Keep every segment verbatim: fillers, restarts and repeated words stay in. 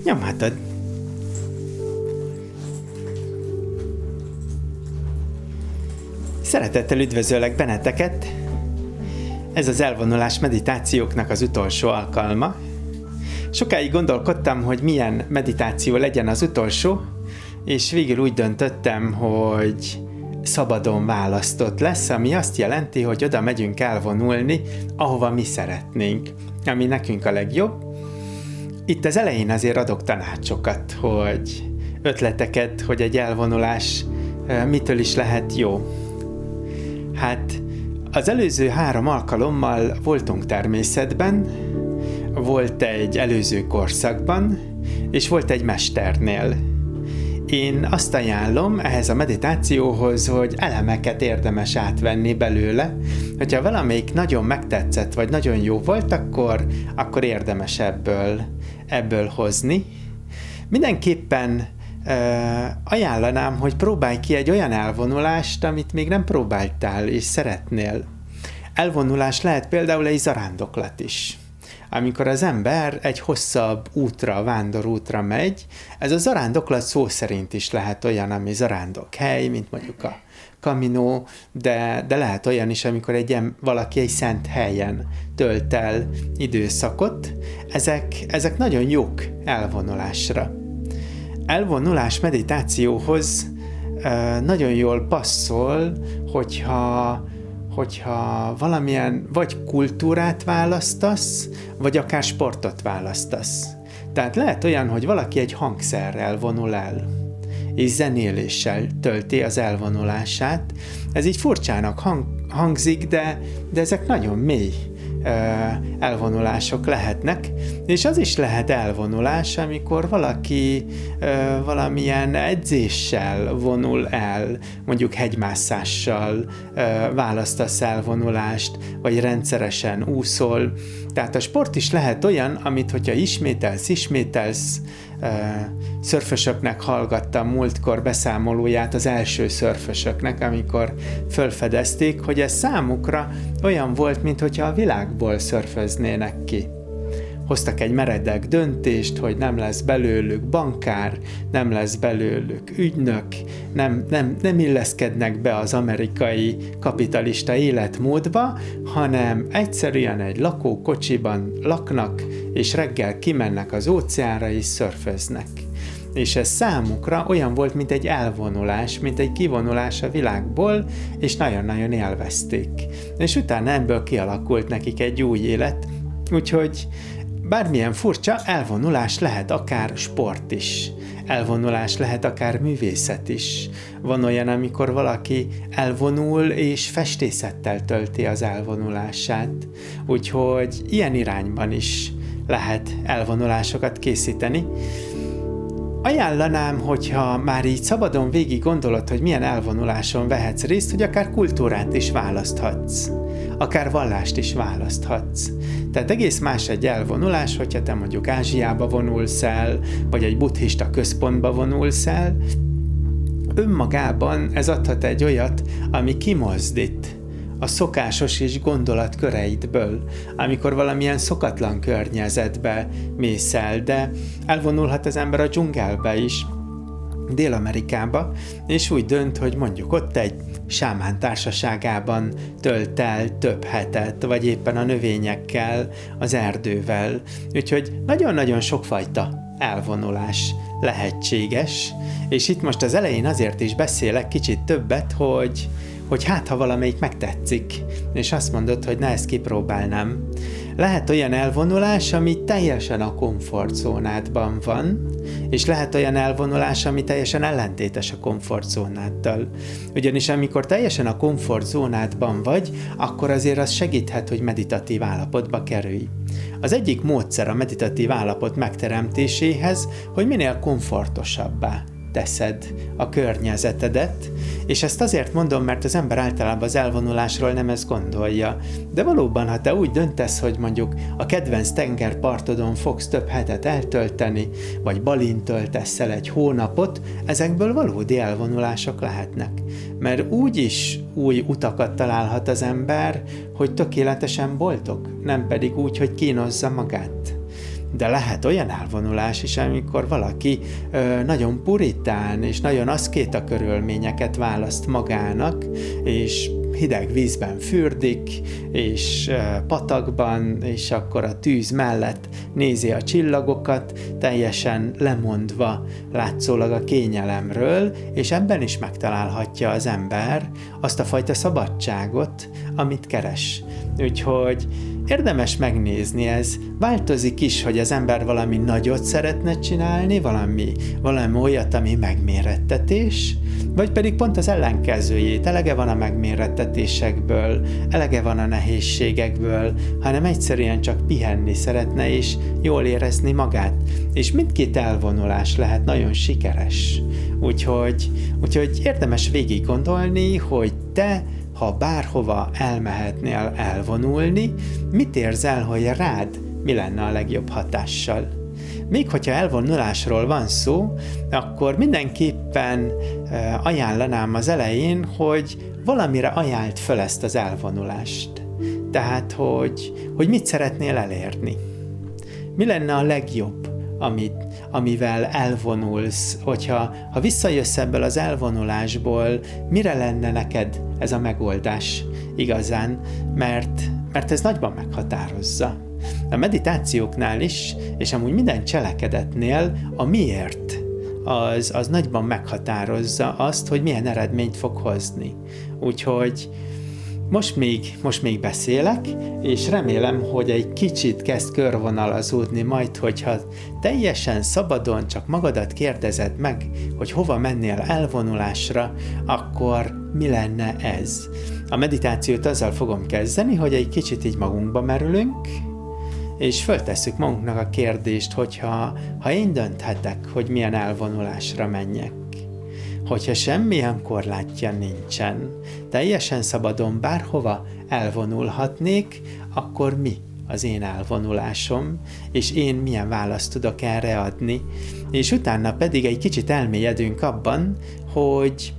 Nyomhatod. Szeretettel üdvözöllek benneteket! Ez az elvonulás meditációknak az utolsó alkalma. Sokáig gondolkodtam, hogy milyen meditáció legyen az utolsó, és végül úgy döntöttem, hogy szabadon választott lesz, ami azt jelenti, hogy oda megyünk elvonulni, ahova mi szeretnénk, ami nekünk a legjobb. Itt az elején azért adok tanácsokat, hogy ötleteket, hogy egy elvonulás mitől is lehet jó. Hát az előző három alkalommal voltunk természetben, volt egy előző korszakban, és volt egy mesternél. Én azt ajánlom ehhez a meditációhoz, hogy elemeket érdemes átvenni belőle. Hogyha valamelyik nagyon megtetszett, vagy nagyon jó volt, akkor, akkor érdemes ebből, ebből hozni. Mindenképpen uh, ajánlanám, hogy próbálj ki egy olyan elvonulást, amit még nem próbáltál, és szeretnél. Elvonulás lehet például egy zarándoklat is. Amikor az ember egy hosszabb útra, vándorútra megy, ez a zarándoklat szó szerint is lehet olyan, ami zarándokhely, mint mondjuk a Camino, de, de lehet olyan is, amikor egy, valaki egy szent helyen tölt el időszakot. Ezek, ezek nagyon jók elvonulásra. Elvonulás meditációhoz uh, nagyon jól passzol, hogyha hogyha valamilyen vagy kultúrát választasz, vagy akár sportot választasz. Tehát lehet olyan, hogy valaki egy hangszerrel vonul el, és zenéléssel tölti az elvonulását. Ez így furcsának hang, hangzik, de, de ezek nagyon mély elvonulások lehetnek, és az is lehet elvonulás, amikor valaki valamilyen edzéssel vonul el, mondjuk hegymászással választasz elvonulást, vagy rendszeresen úszol. Tehát a sport is lehet olyan, amit hogyha ismételsz, ismételsz, szörfösöknek hallgattam múltkor beszámolóját az első szörfösöknek, amikor fölfedezték, hogy ez számukra olyan volt, mintha a világból szörföznének ki. Hoztak egy meredek döntést, hogy nem lesz belőlük bankár, nem lesz belőlük ügynök, nem, nem, nem illeszkednek be az amerikai kapitalista életmódba, hanem egyszerűen egy lakókocsiban laknak, és reggel kimennek az óceánra és szörföznek. És ez számukra olyan volt, mint egy elvonulás, mint egy kivonulás a világból, és nagyon-nagyon élvezték. És utána ebből kialakult nekik egy új élet, úgyhogy bármilyen furcsa, elvonulás lehet akár sport is. Elvonulás lehet akár művészet is. Van olyan, amikor valaki elvonul és festészettel tölti az elvonulását. Úgyhogy ilyen irányban is lehet elvonulásokat készíteni. Ajánlanám, hogyha már így szabadon végig gondolod, hogy milyen elvonuláson vehetsz részt, hogy akár kultúrát is választhatsz. Akár vallást is választhatsz. Tehát egész más egy elvonulás, hogyha te mondjuk Ázsiába vonulsz el, vagy egy buddhista központba vonulsz el. Önmagában ez adhat egy olyat, ami kimozdít a szokásos és gondolatköreidből, amikor valamilyen szokatlan környezetbe mész el, de elvonulhat az ember a dzsungelbe is, Dél-Amerikába, és úgy dönt, hogy mondjuk ott egy sámán társaságában tölt el több hetet, vagy éppen a növényekkel, az erdővel. Úgyhogy nagyon-nagyon sokfajta elvonulás lehetséges, és itt most az elején azért is beszélek kicsit többet, hogy, hogy hát ha valamelyik megtetszik, és azt mondod, hogy na, ezt kipróbálnám. Lehet olyan elvonulás, ami teljesen a komfortzónádban van, és lehet olyan elvonulás, ami teljesen ellentétes a komfortzónáddal. Ugyanis amikor teljesen a komfortzónádban vagy, akkor azért az segíthet, hogy meditatív állapotba kerülj. Az egyik módszer a meditatív állapot megteremtéséhez, hogy minél komfortosabbá teszed a környezetedet, és ezt azért mondom, mert az ember általában az elvonulásról nem ezt gondolja. De valóban, ha te úgy döntesz, hogy mondjuk a kedvenc tengerpartodon fogsz több hetet eltölteni, vagy Balin töltesz el egy hónapot, ezekből valódi elvonulások lehetnek. Mert úgy is új utakat találhat az ember, hogy tökéletesen boldog, nem pedig úgy, hogy kínozza magát. De lehet olyan elvonulás is, amikor valaki ö, nagyon puritán és nagyon aszkéta körülményeket választ magának, és hideg vízben fürdik, és ö, patakban, és akkor a tűz mellett nézi a csillagokat, teljesen lemondva látszólag a kényelemről, és ebben is megtalálhatja az ember azt a fajta szabadságot, amit keres. Úgyhogy érdemes megnézni, ez változik is, hogy az ember valami nagyot szeretne csinálni, valami, valami olyat, ami megmérettetés, vagy pedig pont az ellenkezőjét, elege van a megmérettetésekből, elege van a nehézségekből, hanem egyszerűen csak pihenni szeretne és jól érezni magát. És mindkét elvonulás lehet nagyon sikeres. Úgyhogy, úgyhogy érdemes végig gondolni, hogy te, ha bárhova elmehetnél elvonulni, mit érzel, hogy rád mi lenne a legjobb hatással? Még hogyha elvonulásról van szó, akkor mindenképpen ajánlanám az elején, hogy valamire ajánld fel ezt az elvonulást. Tehát, hogy, hogy mit szeretnél elérni. Mi lenne a legjobb, amit, amivel elvonulsz, hogyha ha visszajössz ebből az elvonulásból, mire lenne neked ez a megoldás igazán, mert, mert ez nagyban meghatározza. A meditációknál is, és amúgy minden cselekedetnél a miért az, az nagyban meghatározza azt, hogy milyen eredményt fog hozni. Úgyhogy most még, most még beszélek, és remélem, hogy egy kicsit kezd körvonalazódni majd, hogyha teljesen szabadon csak magadat kérdezed meg, hogy hova mennél elvonulásra, akkor mi lenne ez? A meditációt azzal fogom kezdeni, hogy egy kicsit így magunkba merülünk, és föltesszük magunknak a kérdést, hogyha ha én dönthetek, hogy milyen elvonulásra menjek, hogyha semmilyen korlátja nincsen, teljesen szabadon bárhova elvonulhatnék, akkor mi az én elvonulásom, és én milyen választ tudok erre adni, és utána pedig egy kicsit elmélyedünk abban, hogy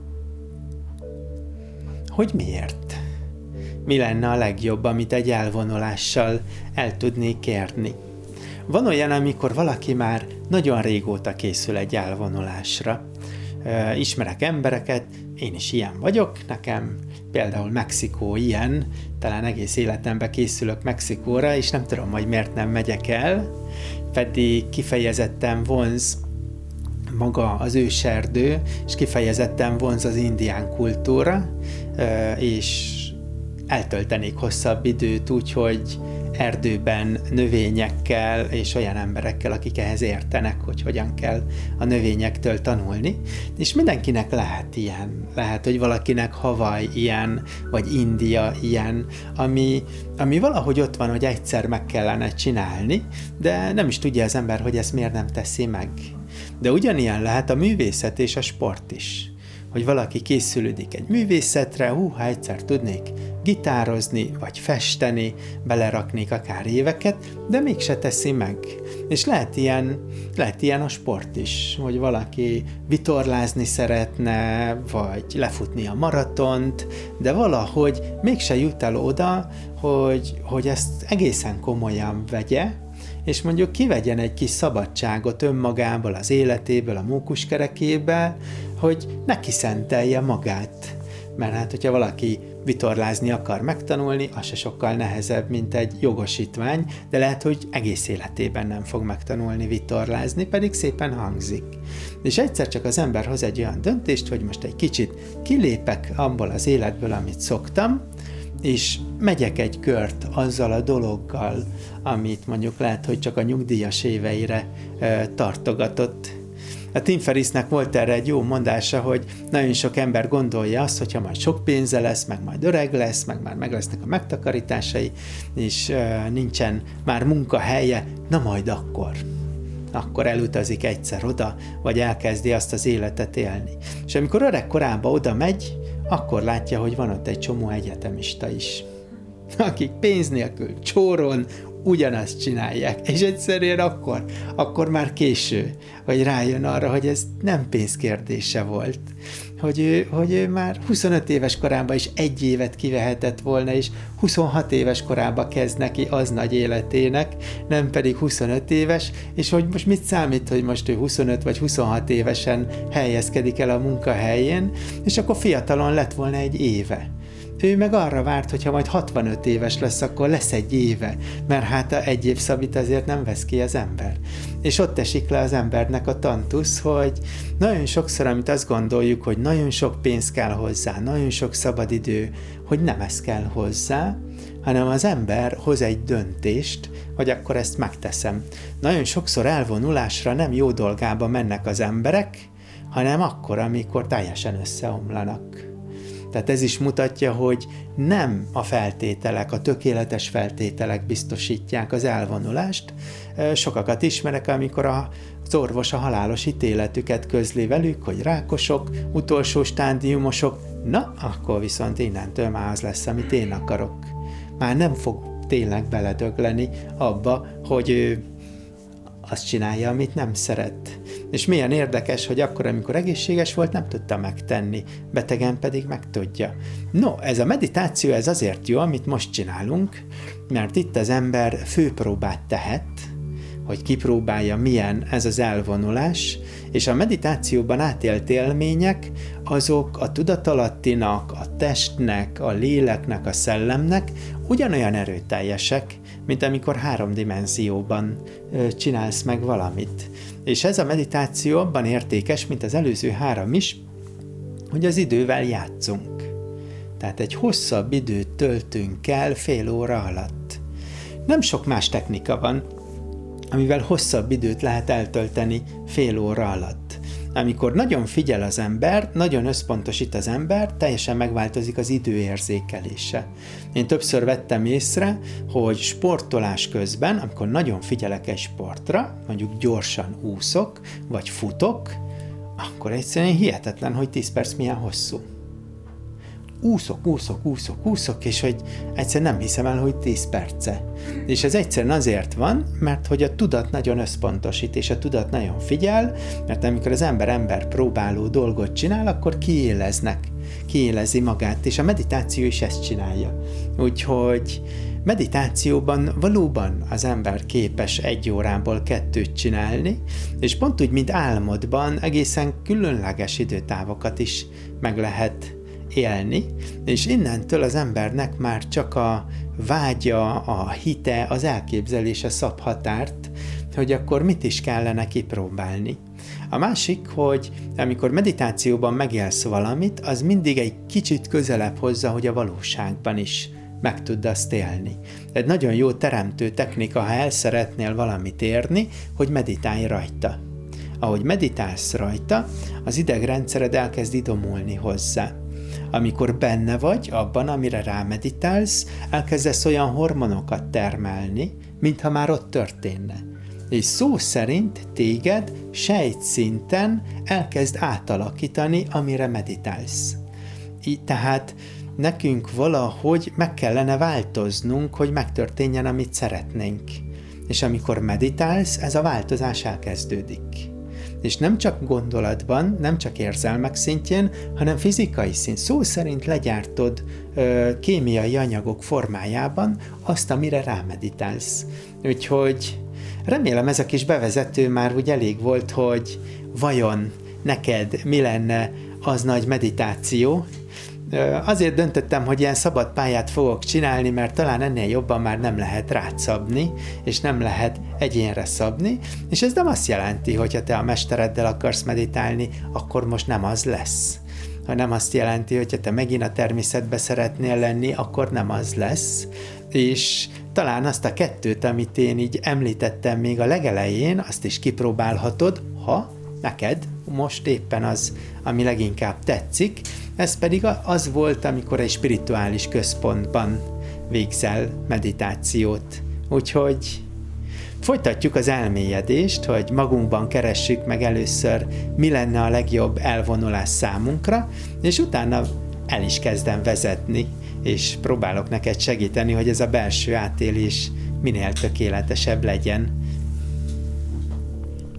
hogy miért? Mi lenne a legjobb, amit egy elvonulással el tudnék érni? Van olyan, amikor valaki már nagyon régóta készül egy elvonulásra. Ismerek embereket, én is ilyen vagyok, nekem például Mexikó ilyen, talán egész életemben készülök Mexikóra, és nem tudom, hogy miért nem megyek el, pedig kifejezetten vonz maga az őserdő, és kifejezetten vonz az indián kultúra, és eltöltenék hosszabb időt úgy, hogy erdőben növényekkel és olyan emberekkel, akik ehhez értenek, hogy hogyan kell a növényektől tanulni. És mindenkinek lehet ilyen. Lehet, hogy valakinek Hawaii ilyen, vagy India ilyen, ami, ami valahogy ott van, hogy egyszer meg kellene csinálni, de nem is tudja az ember, hogy ezt miért nem teszi meg. De ugyanilyen lehet a művészet és a sport is. Hogy valaki készülődik egy művészetre, hú, ha egyszer tudnék gitározni, vagy festeni, beleraknék akár éveket, de mégse teszi meg. És lehet ilyen, lehet ilyen a sport is, hogy valaki vitorlázni szeretne, vagy lefutni a maratont, de valahogy mégse jut el oda, hogy, hogy ezt egészen komolyan vegye, és mondjuk kivegyen egy kis szabadságot önmagából, az életéből, a mókuskerekébe, hogy ne kiszentelje magát. Mert hát, hogyha valaki vitorlázni akar megtanulni, az se sokkal nehezebb, mint egy jogosítvány, de lehet, hogy egész életében nem fog megtanulni vitorlázni, pedig szépen hangzik. És egyszer csak az ember hoz egy olyan döntést, hogy most egy kicsit kilépek abból az életből, amit szoktam, és megyek egy kört azzal a dologgal, amit mondjuk lehet, hogy csak a nyugdíjas éveire e, tartogatott. A Tim Ferrissnek volt erre egy jó mondása, hogy nagyon sok ember gondolja azt, hogyha majd sok pénze lesz, meg majd öreg lesz, meg már meg lesznek a megtakarításai, és e, nincsen már munkahelye, na majd akkor. Akkor elutazik egyszer oda, vagy elkezdi azt az életet élni. És amikor öreg korában oda megy, akkor látja, hogy van ott egy csomó egyetemista is, akik pénz nélkül csóron ugyanazt csinálják, és egyszerűen akkor, akkor már késő, hogy rájön arra, hogy ez nem pénzkérdése volt. Hogy ő, hogy ő már huszonöt éves korában is egy évet kivehetett volna, és huszonhat éves korában kezd neki az nagy életének, nem pedig huszonöt éves, és hogy most mit számít, hogy most ő huszonöt vagy huszonhat évesen helyezkedik el a munkahelyén, és akkor fiatalon lett volna egy éve. Ő meg arra várt, hogyha majd hatvanöt éves lesz, akkor lesz egy éve, mert hát a egy év szabít azért nem vesz ki az ember. És ott esik le az embernek a tantusz, hogy nagyon sokszor, amit azt gondoljuk, hogy nagyon sok pénz kell hozzá, nagyon sok szabadidő, hogy nem ez kell hozzá, hanem az ember hoz egy döntést, hogy akkor ezt megteszem. Nagyon sokszor elvonulásra nem jó dolgába mennek az emberek, hanem akkor, amikor teljesen összeomlanak. Tehát ez is mutatja, hogy nem a feltételek, a tökéletes feltételek biztosítják az elvonulást. Sokakat ismerek, amikor az orvos a halálos ítéletüket közli velük, hogy rákosok, utolsó stádiumosok, na, akkor viszont innentől már az lesz, amit én akarok. Már nem fog tényleg beledögleni abba, hogy ő azt csinálja, amit nem szeret. És milyen érdekes, hogy akkor, amikor egészséges volt, nem tudta megtenni, betegen pedig meg tudja. No, ez a meditáció, ez azért jó, amit most csinálunk, mert itt az ember főpróbát tehet, hogy kipróbálja, milyen ez az elvonulás, és a meditációban átélt élmények, azok a tudatalattinak, a testnek, a léleknek, a szellemnek ugyanolyan erőteljesek, mint amikor három dimenzióban ö, csinálsz meg valamit. És ez a meditáció abban értékes, mint az előző három is, hogy az idővel játszunk. Tehát egy hosszabb időt töltünk el fél óra alatt. Nem sok más technika van, amivel hosszabb időt lehet eltölteni fél óra alatt. Amikor nagyon figyel az ember, nagyon összpontosít az ember, teljesen megváltozik az időérzékelése. Én többször vettem észre, hogy sportolás közben, amikor nagyon figyelek egy sportra, mondjuk gyorsan úszok, vagy futok, akkor egyszerűen hihetetlen, hogy tíz perc milyen hosszú. Úszok, úszok, úszok, úszok, és hogy egyszerűen nem hiszem el, hogy tíz perce. És ez egyszerűen azért van, mert hogy a tudat nagyon összpontosít, és a tudat nagyon figyel, mert amikor az ember ember próbáló dolgot csinál, akkor kiéleznek, kiélezi magát, és a meditáció is ezt csinálja. Úgyhogy meditációban valóban az ember képes egy órából kettőt csinálni, és pont úgy, mint álmodban egészen különleges időtávokat is meg lehet élni, és innentől az embernek már csak a vágya, a hite, az elképzelése szab határt, hogy akkor mit is kellene kipróbálni. A másik, hogy amikor meditációban megélsz valamit, az mindig egy kicsit közelebb hozza, hogy a valóságban is meg tudd azt élni. Egy nagyon jó teremtő technika, ha el szeretnél valamit érni, hogy meditálj rajta. Ahogy meditálsz rajta, az idegrendszered elkezd idomulni hozzá. Amikor benne vagy abban, amire rámeditálsz, elkezdesz olyan hormonokat termelni, mintha már ott történne. És szó szerint téged sejtszinten elkezd átalakítani, amire meditálsz. Így tehát nekünk valahogy meg kellene változnunk, hogy megtörténjen, amit szeretnénk. És amikor meditálsz, ez a változás elkezdődik. És nem csak gondolatban, nem csak érzelmek szintjén, hanem fizikai szint. Szó szerint legyártod ö, kémiai anyagok formájában azt, amire rámeditálsz. Úgyhogy remélem ez a kis bevezető már úgy elég volt, hogy vajon neked mi lenne az nagy meditáció. Azért döntöttem, hogy ilyen szabad pályát fogok csinálni, mert talán ennél jobban már nem lehet rád szabni, és nem lehet egyénre szabni, és ez nem azt jelenti, hogy ha te a mestereddel akarsz meditálni, akkor most nem az lesz. Ha nem azt jelenti, hogy ha te megint a természetbe szeretnél lenni, akkor nem az lesz, és talán azt a kettőt, amit én így említettem még a legelején, azt is kipróbálhatod, ha neked most éppen az, ami leginkább tetszik. Ez pedig az volt, amikor egy spirituális központban végzel meditációt. Úgyhogy folytatjuk az elmélyedést, hogy magunkban keressük meg először, mi lenne a legjobb elvonulás számunkra, és utána el is kezdem vezetni, és próbálok neked segíteni, hogy ez a belső átélés minél tökéletesebb legyen